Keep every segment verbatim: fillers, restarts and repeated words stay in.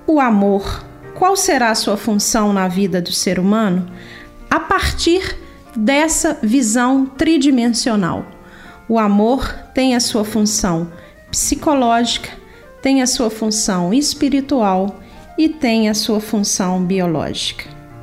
o amor, qual será a sua função na vida do ser humano a partir dessa visão tridimensional. O amor tem a sua função psicológica, tem a sua função espiritual e tem a sua função biológica.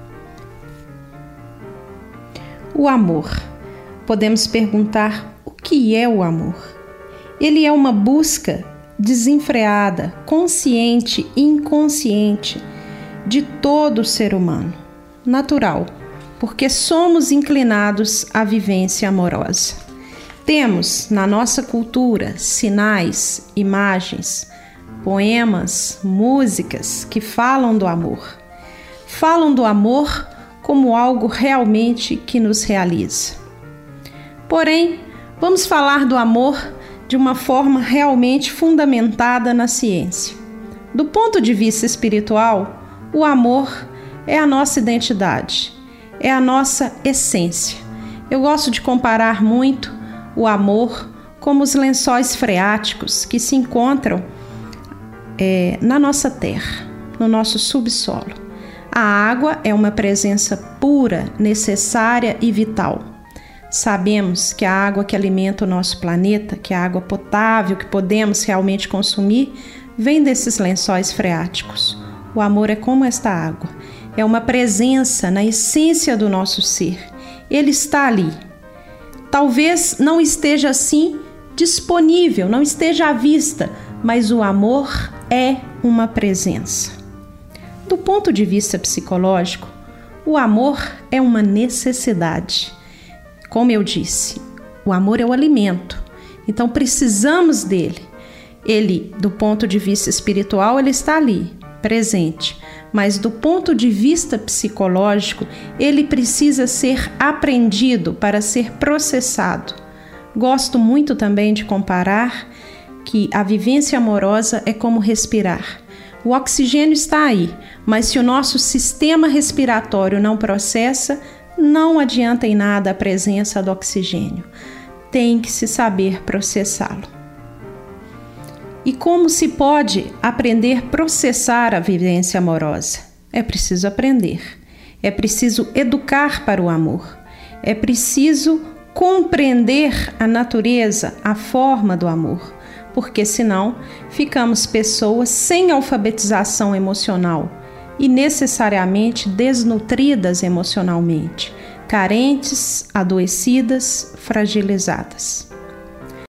O amor. Podemos perguntar o que é o amor? Ele é uma busca desenfreada, consciente e inconsciente de todo ser humano, natural, porque somos inclinados à vivência amorosa. Temos na nossa cultura sinais, imagens, poemas, músicas que falam do amor. Falam do amor como algo realmente que nos realiza. Porém, vamos falar do amor de uma forma realmente fundamentada na ciência. Do ponto de vista espiritual, o amor é a nossa identidade, é a nossa essência. Eu gosto de comparar muito o amor como os lençóis freáticos que se encontram é, na nossa terra, no nosso subsolo. A água é uma presença pura, necessária e vital. Sabemos que a água que alimenta o nosso planeta, que a água potável que podemos realmente consumir, vem desses lençóis freáticos. O amor é como esta água. É uma presença na essência do nosso ser. Ele está ali. Talvez não esteja assim disponível, não esteja à vista, mas o amor é uma presença. Do ponto de vista psicológico, o amor é uma necessidade. Como eu disse, o amor é o alimento, então precisamos dele. Ele, do ponto de vista espiritual, ele está ali, presente, mas do ponto de vista psicológico, ele precisa ser aprendido para ser processado. Gosto muito também de comparar que a vivência amorosa é como respirar. O oxigênio está aí, mas se o nosso sistema respiratório não processa, não adianta em nada a presença do oxigênio. Tem que se saber processá-lo. E como se pode aprender a processar a vivência amorosa? É preciso aprender. É preciso educar para o amor. É preciso compreender a natureza, a forma do amor. Porque senão ficamos pessoas sem alfabetização emocional e necessariamente desnutridas emocionalmente, carentes, adoecidas, fragilizadas.